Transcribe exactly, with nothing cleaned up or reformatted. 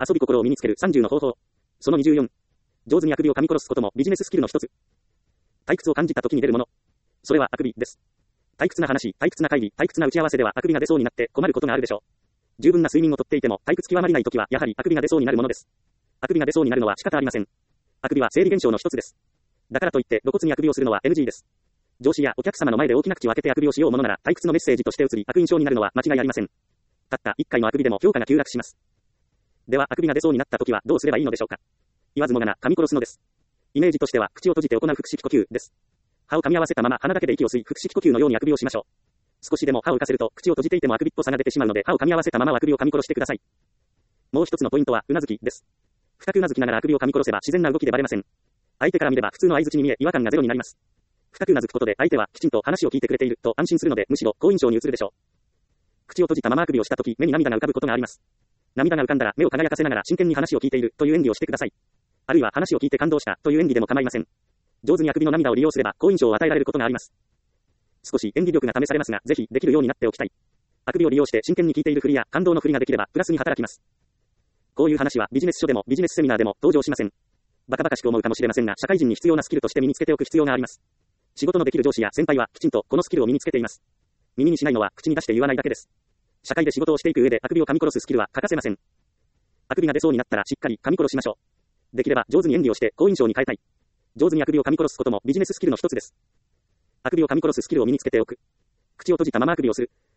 遊び心を身につけるさんじゅうの方法。そのにじゅうよん。上手にあくびを噛み殺すこともビジネススキルの一つ。退屈を感じた時に出るもの。それはあくびです。退屈な話、退屈な会議、退屈な打ち合わせではあくびが出そうになって困ることがあるでしょう。十分な睡眠をとっていても退屈極まりない時はやはりあくびが出そうになるものです。あくびが出そうになるのは仕方ありません。あくびは生理現象の一つです。だからといって露骨にあくびをするのは エヌジー です。上司やお客様の前で大きな口を開けてあくびをしようものなら退屈のメッセージとして映り悪印象になるのは間違いありません。たったいっかいのあくびでも評価が急落します。ではあくびが出そうになった時はどうすればいいのでしょうか。言わずもがな噛み殺すのです。イメージとしては口を閉じて行う腹式呼吸です。歯を噛み合わせたまま鼻だけで息を吸い腹式呼吸のようにあくびをしましょう。少しでも歯を浮かせると口を閉じていてもあくびっぽさが出てしまうので歯を噛み合わせたままあくびを噛み殺してください。もう一つのポイントはうなずきです。深くうなずきながらあくびを噛み殺せば自然な動きでバレません。相手から見れば普通の相槌に見え違和感がゼロになります。深くうなずくことで相手はきちんと話を聞いてくれていると安心するのでむしろ好印象に映るでしょう。口を閉じたままあくびをしたとき目に涙が浮かぶことがあります。涙が浮かんだら目を輝かせながら真剣に話を聞いているという演技をしてください。あるいは話を聞いて感動したという演技でも構いません。上手にあくびの涙を利用すれば好印象を与えられることがあります。少し演技力が試されますがぜひできるようになっておきたい。あくびを利用して真剣に聞いているふりや感動のふりができればプラスに働きます。こういう話はビジネス書でもビジネスセミナーでも登場しません。バカバカしく思うかもしれませんが社会人に必要なスキルとして身につけておく必要があります。仕事のできる上司や先輩はきちんとこのスキルを身につけています。耳にしないのは口に出して言わないだけです。社会で仕事をしていく上であくびを噛み殺すスキルは欠かせません。あくびが出そうになったらしっかり噛み殺しましょう。できれば上手に演技をして好印象に変えたい。上手にあくびを噛み殺すこともビジネススキルの一つです。あくびを噛み殺すスキルを身につけておく。口を閉じたままあくびをする。